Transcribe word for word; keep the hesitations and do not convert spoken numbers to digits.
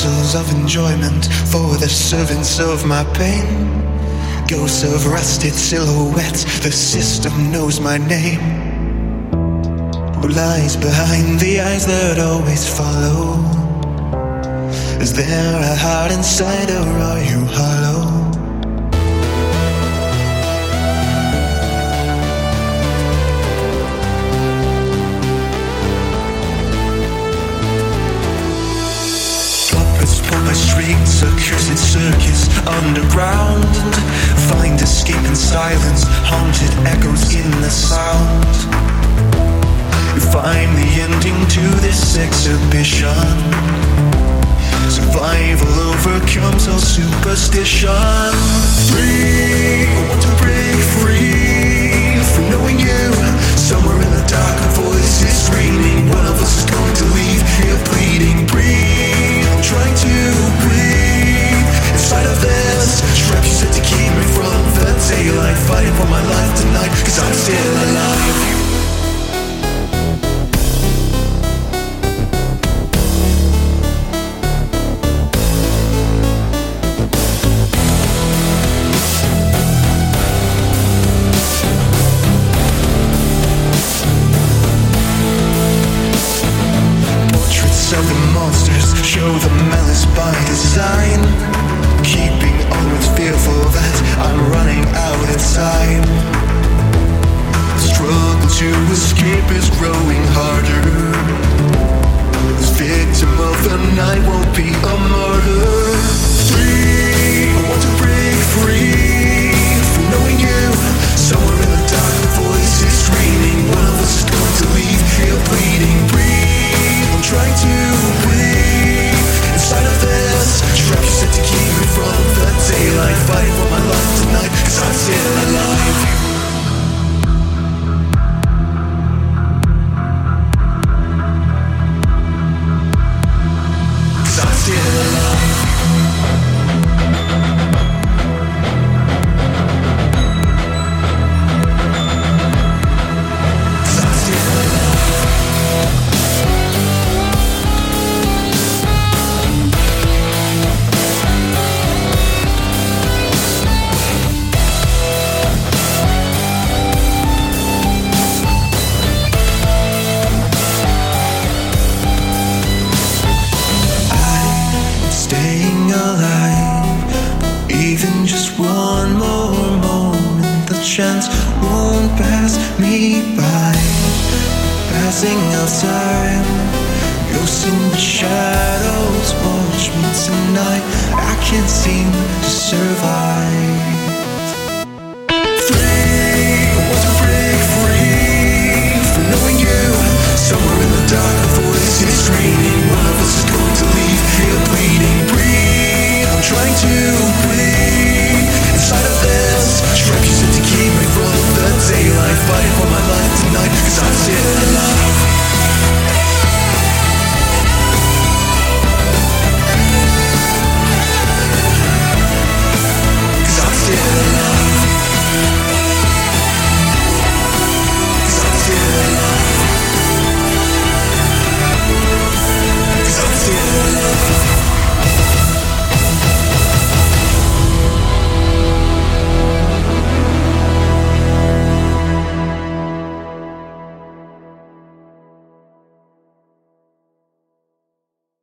morsels of enjoyment for the servants of my pain. Ghosts of rusted silhouettes, the system knows my name. Who lies behind the eyes that always follow? Is there a heart inside or are you hollow? Puppet streets, a cursed circus underground. Find escape in silence, haunted echoes in the sound. Find the ending to this exhibition. Survival overcomes all superstition. Free, I want to break free from knowing you. Somewhere in the dark a voice is screaming. One of us is going to leave here bleeding. Breathe, I'm trying to breathe inside of this trap you set to keep me from the daylight. Fighting for my life tonight, cause I'm still alive. Of the monsters show the malice by design, keeping always fearful that I'm running out of time. The struggle to escape is growing harder. This victim of the night won't be a martyr. Free, I want to break free from knowing you. Somewhere in the dark the voice is screaming. One of us is going to leave here bleeding. Breathe, I'm trying to breathe inside of this trap you set to keep me from the daylight. Fighting for my life tonight, cause I'm still alive. Cause I'm still alive. Staying alive, even just one more moment, the chance won't pass me by. Passing of time, ghosts in the shadows watch me tonight. I can't seem to survive.